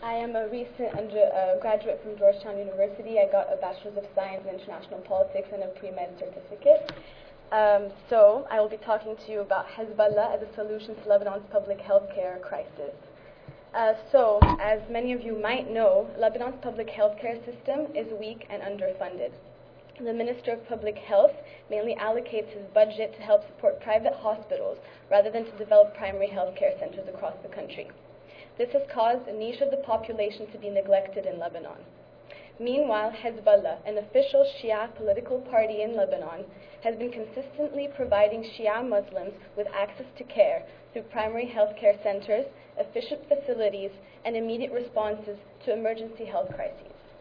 I am a recent graduate from Georgetown University. I got a Bachelor's of Science in International Politics and a pre-med certificate. So I will be talking to you about Hezbollah as a solution to Lebanon's public health care crisis. So, as many of you might know, Lebanon's public health care system is weak and underfunded. The Minister of Public Health mainly allocates his budget to help support private hospitals rather than to develop primary health care centers across the country. This has caused a niche of the population to be neglected in Lebanon. Meanwhile, Hezbollah, an official Shia political party in Lebanon, has been consistently providing Shia Muslims with access to care through primary health care centers, efficient facilities, and immediate responses to emergency health crises.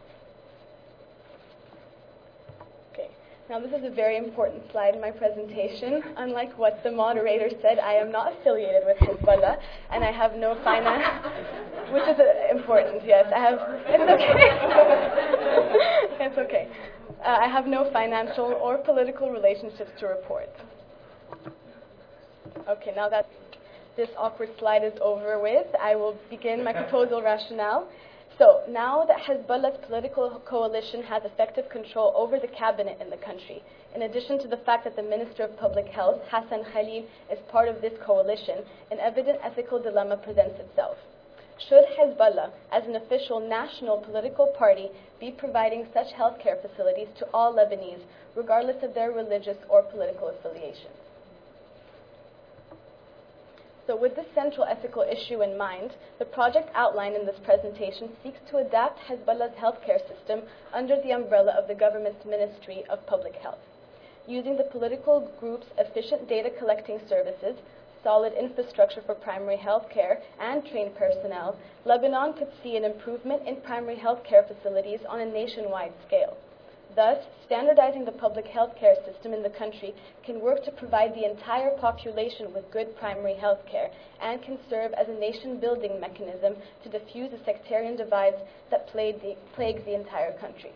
Now, this is a very important slide in my presentation. Unlike what the moderator said, I am not affiliated with Hezbollah, and I have no finance, which is important, yes. It's okay. I have no financial or political relationships to report. Okay, now that this awkward slide is over with, I will begin my proposal rationale. So, now that Hezbollah's political coalition has effective control over the cabinet in the country, in addition to the fact that the Minister of Public Health, Hassan Khalil, is part of this coalition, an evident ethical dilemma presents itself. Should Hezbollah, as an official national political party, be providing such healthcare facilities to all Lebanese, regardless of their religious or political affiliation? So with this central ethical issue in mind, the project outlined in this presentation seeks to adapt Hezbollah's healthcare system under the umbrella of the government's Ministry of Public Health. Using the political group's efficient data collecting services, solid infrastructure for primary health care, and trained personnel, Lebanon could see an improvement in primary health care facilities on a nationwide scale. Thus, standardizing the public health care system in the country can work to provide the entire population with good primary health care and can serve as a nation-building mechanism to diffuse the sectarian divides that plagues the entire country.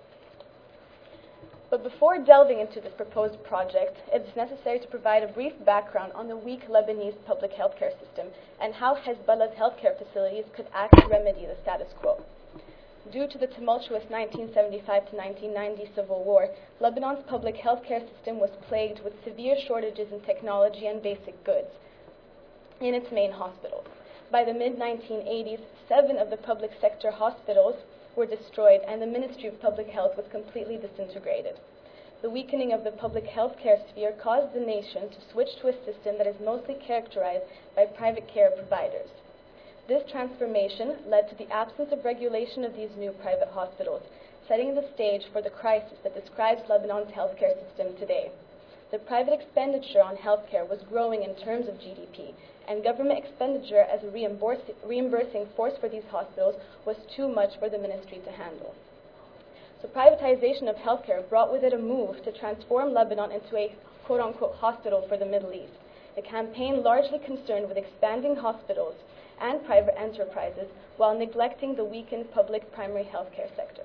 But before delving into this proposed project, it is necessary to provide a brief background on the weak Lebanese public health care system and how Hezbollah's healthcare facilities could act to remedy the status quo. Due to the tumultuous 1975 to 1990 civil war, Lebanon's public health care system was plagued with severe shortages in technology and basic goods in its main hospitals. By the mid-1980s, 7 of the public sector hospitals were destroyed and the Ministry of Public Health was completely disintegrated. The weakening of the public health care sphere caused the nation to switch to a system that is mostly characterized by private care providers. This transformation led to the absence of regulation of these new private hospitals, setting the stage for the crisis that describes Lebanon's healthcare system today. The private expenditure on healthcare was growing in terms of GDP, and government expenditure as a reimbursing force for these hospitals was too much for the ministry to handle. So privatization of healthcare brought with it a move to transform Lebanon into a quote-unquote hospital for the Middle East, a campaign largely concerned with expanding hospitals and private enterprises while neglecting the weakened public primary health care sector.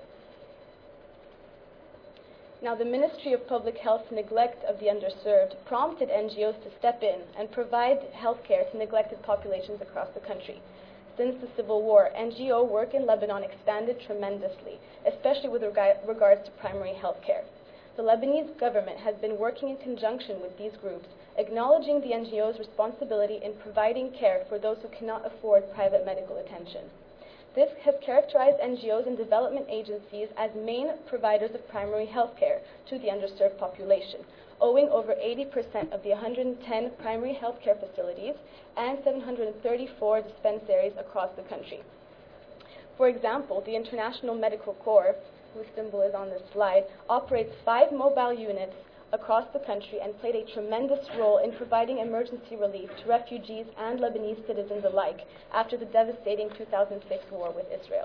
Now, the Ministry of Public Health's neglect of the underserved prompted NGOs to step in and provide health care to neglected populations across the country. Since the Civil War, NGO work in Lebanon expanded tremendously, especially with regards to primary health care. The Lebanese government has been working in conjunction with these groups, acknowledging the NGO's responsibility in providing care for those who cannot afford private medical attention. This has characterized NGOs and development agencies as main providers of primary health care to the underserved population, owing over 80% of the 110 primary health care facilities and 734 dispensaries across the country. For example, the International Medical Corps, whose symbol is on this slide, operates 5 mobile units across the country and played a tremendous role in providing emergency relief to refugees and Lebanese citizens alike after the devastating 2006 war with Israel.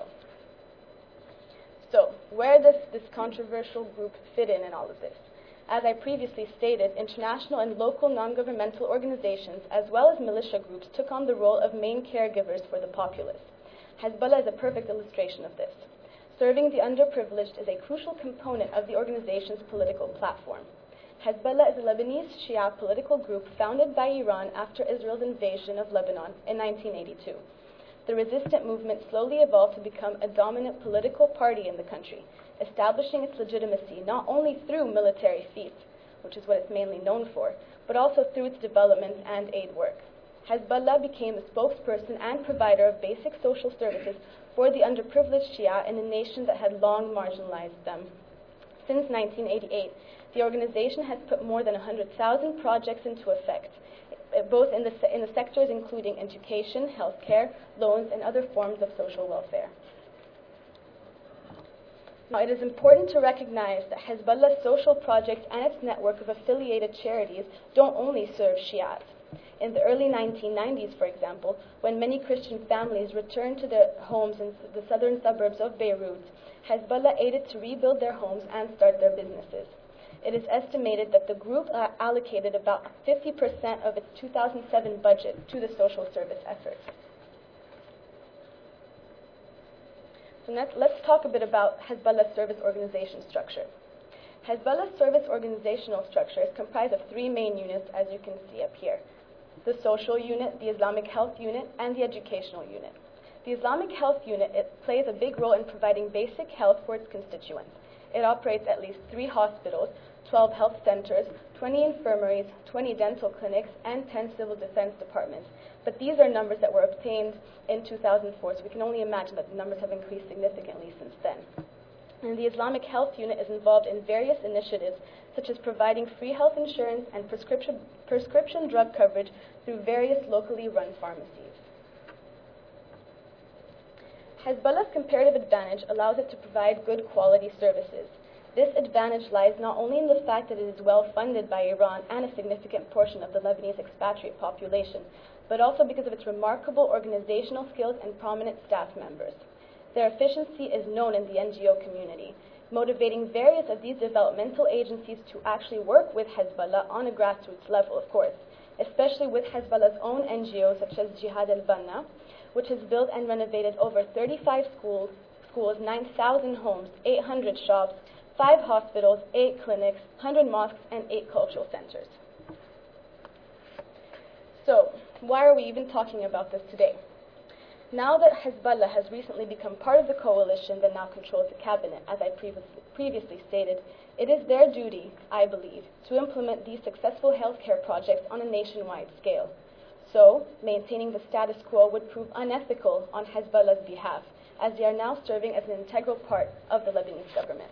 So, where does this controversial group fit in all of this? As I previously stated, international and local non-governmental organizations as well as militia groups took on the role of main caregivers for the populace. Hezbollah is a perfect illustration of this. Serving the underprivileged is a crucial component of the organization's political platform. Hezbollah is a Lebanese Shia political group founded by Iran after Israel's invasion of Lebanon in 1982. the resistant movement slowly evolved to become a dominant political party in the country, establishing its legitimacy not only through military feats, which is what it's mainly known for, but also through its development and aid work. Hezbollah became the spokesperson and provider of basic social services for the underprivileged Shia in a nation that had long marginalized them. Since 1988, the organization has put more than 100,000 projects into effect, both in the sectors including education, healthcare, loans, and other forms of social welfare. Now, it is important to recognize that Hezbollah's social projects and its network of affiliated charities don't only serve Shias. In the early 1990s, for example, when many Christian families returned to their homes in the southern suburbs of Beirut, Hezbollah aided to rebuild their homes and start their businesses. It is estimated that the group allocated about 50% of its 2007 budget to the social service efforts. So let's talk a bit about Hezbollah's service organization structure. Hezbollah's service organizational structure is comprised of three main units, as you can see up here: the social unit, the Islamic health unit, and the educational unit. The Islamic health unit plays a big role in providing basic health for its constituents. It operates at least 3 hospitals, 12 health centers, 20 infirmaries, 20 dental clinics, and 10 civil defense departments. But these are numbers that were obtained in 2004, so we can only imagine that the numbers have increased significantly since then. And the Islamic health unit is involved in various initiatives, such as providing free health insurance and prescription drug coverage through various locally run pharmacies. Hezbollah's comparative advantage allows it to provide good quality services. This advantage lies not only in the fact that it is well funded by Iran and a significant portion of the Lebanese expatriate population, but also because of its remarkable organizational skills and prominent staff members. Their efficiency is known in the NGO community, motivating various of these developmental agencies to actually work with Hezbollah on a grassroots level, of course, especially with Hezbollah's own NGOs such as Jihad al-Banna, which has built and renovated over 35 schools, 9,000 homes, 800 shops, 5 hospitals, 8 clinics, 100 mosques, and 8 cultural centers. So, why are we even talking about this today? Now that Hezbollah has recently become part of the coalition that now controls the cabinet, as I previously stated, it is their duty, I believe, to implement these successful healthcare projects on a nationwide scale. So, maintaining the status quo would prove unethical on Hezbollah's behalf, as they are now serving as an integral part of the Lebanese government.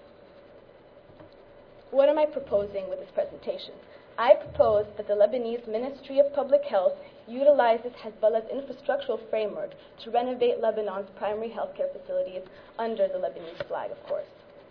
What am I proposing with this presentation? I propose that the Lebanese Ministry of Public Health utilizes Hezbollah's infrastructural framework to renovate Lebanon's primary healthcare facilities under the Lebanese flag, of course.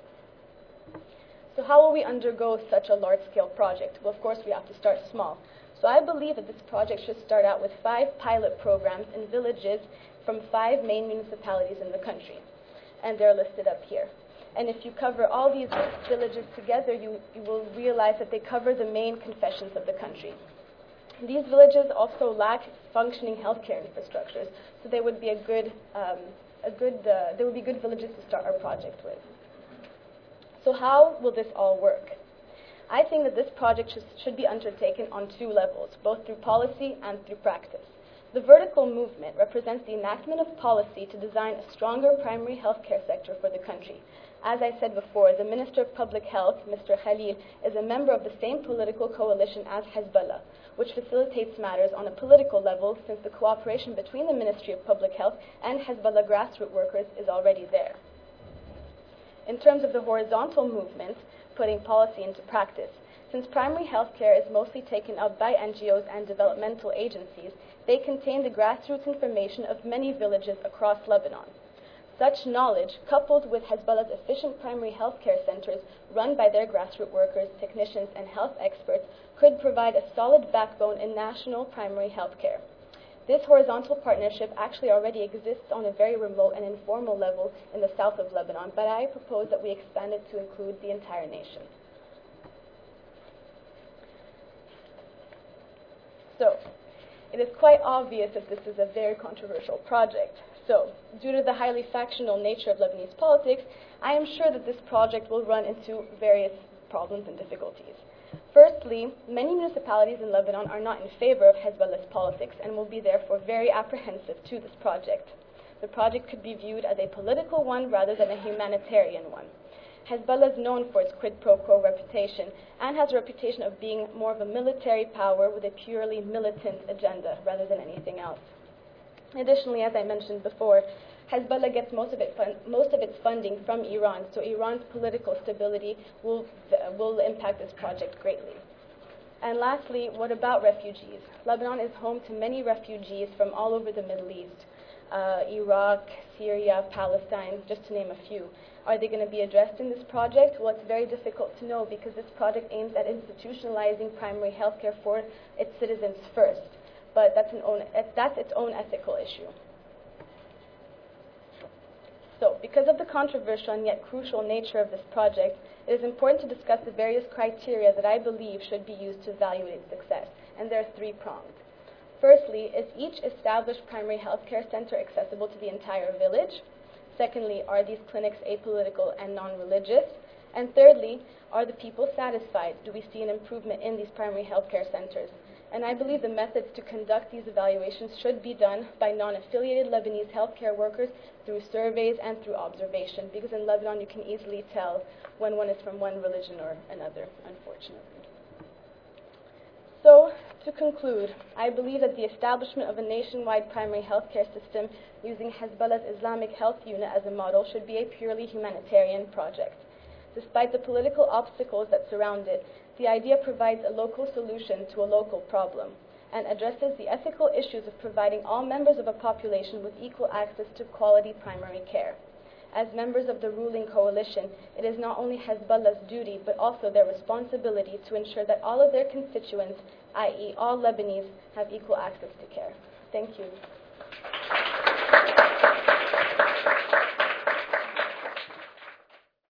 So how will we undergo such a large-scale project? Well, of course, we have to start small. So I believe that this project should start out with 5 pilot programs in villages from 5 main municipalities in the country. And they're listed up here. And if you cover all these villages together, you will realize that they cover the main confessions of the country. These villages also lack functioning healthcare infrastructures, so they would be good villages to start our project with. So how will this all work? I think that this project should be undertaken on 2 levels, both through policy and through practice. The vertical movement represents the enactment of policy to design a stronger primary healthcare sector for the country. As I said before, the Minister of Public Health, Mr. Khalil, is a member of the same political coalition as Hezbollah, which facilitates matters on a political level since the cooperation between the Ministry of Public Health and Hezbollah grassroots workers is already there. In terms of the horizontal movement, putting policy into practice, since primary healthcare is mostly taken up by NGOs and developmental agencies, they contain the grassroots information of many villages across Lebanon. Such knowledge, coupled with Hezbollah's efficient primary healthcare centers run by their grassroots workers, technicians, and health experts, could provide a solid backbone in national primary healthcare. This horizontal partnership actually already exists on a very remote and informal level in the south of Lebanon, but I propose that we expand it to include the entire nation. So, it is quite obvious that this is a very controversial project. So, due to the highly factional nature of Lebanese politics, I am sure that this project will run into various problems and difficulties. Firstly, many municipalities in Lebanon are not in favor of Hezbollah's politics and will be therefore very apprehensive to this project. The project could be viewed as a political one rather than a humanitarian one. Hezbollah is known for its quid pro quo reputation and has a reputation of being more of a military power with a purely militant agenda rather than anything else. Additionally, as I mentioned before, Hezbollah gets most of its funding from Iran, so Iran's political stability will impact this project greatly. And lastly, what about refugees? Lebanon is home to many refugees from all over the Middle East, Iraq, Syria, Palestine, just to name a few. Are they going to be addressed in this project? Well, it's very difficult to know because this project aims at institutionalizing primary health care for its citizens first, but that's its own ethical issue. So, because of the controversial and yet crucial nature of this project, it is important to discuss the various criteria that I believe should be used to evaluate its success, and there are three prongs. Firstly, is each established primary health care center accessible to the entire village? Secondly, are these clinics apolitical and non-religious? And thirdly, are the people satisfied? Do we see an improvement in these primary health care centers? And I believe the methods to conduct these evaluations should be done by non-affiliated Lebanese healthcare workers through surveys and through observation, because in Lebanon you can easily tell when one is from one religion or another, unfortunately. So, to conclude, I believe that the establishment of a nationwide primary healthcare system using Hezbollah's Islamic Health Unit as a model should be a purely humanitarian project. Despite the political obstacles that surround it, the idea provides a local solution to a local problem and addresses the ethical issues of providing all members of a population with equal access to quality primary care. As members of the ruling coalition, it is not only Hezbollah's duty but also their responsibility to ensure that all of their constituents, i.e. all Lebanese, have equal access to care. Thank you.